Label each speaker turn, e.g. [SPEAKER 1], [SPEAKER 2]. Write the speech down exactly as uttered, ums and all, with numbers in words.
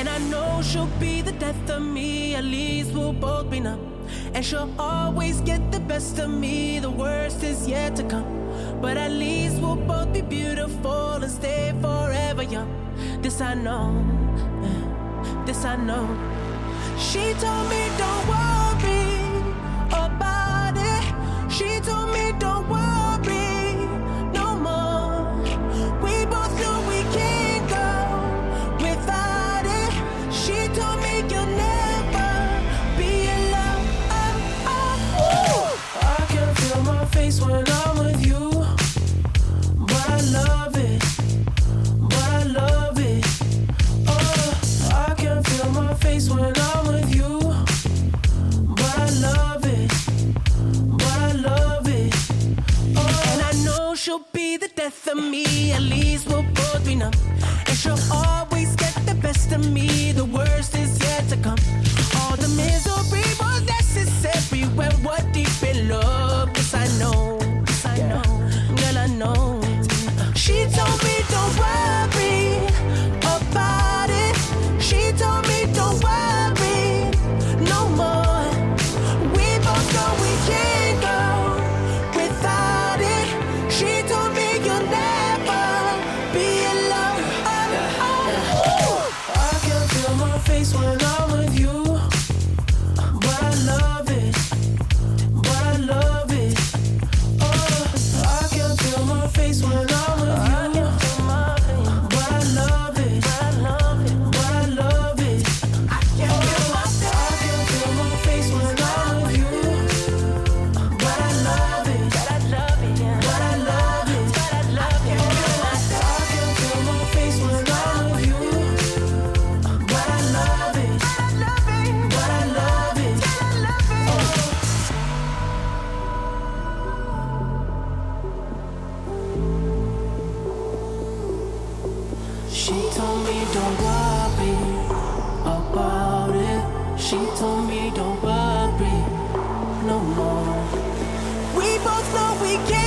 [SPEAKER 1] And I know she'll be the death of me, at least we'll both be numb. And she'll always get the best of me, the worst is yet to come. But at least we'll both be beautiful and stay forever young. This I know, this I know. She told me don't worry about it. She told me don't worry no more. We both know we can't go without it. She told me you'll never be alone. Oh, oh. I can feel my face when I'm with you, but I love it, but I love it. Oh, I can feel my face when I'm with you, but I love it, but I love it. Oh, and I know she'll be the death of me, at least we'll both be numb. And she'll always get the best of me, the worst is yet to come. All the misery was necessary when we're deep in love. Yes, I know, yes, I know, girl, I know. She told me don't worry about it. She told me don't worry no more. We both know we can't go without it. She told me you'll never be alone. Oh, oh, oh. I can feel my face when I'm with you, but I love it, but I love it. Oh, I can feel my face when I'm with you, but I love it, but I love it. I can feel my I can feel my face when I'm with you, but I love it, but I love it, but I love it, but I love it. I can feel my face when I'm with you, but I love it, but I love it, but I love it. Oh. She told me don't worry about it. She told me don't worry no more. We both know we can't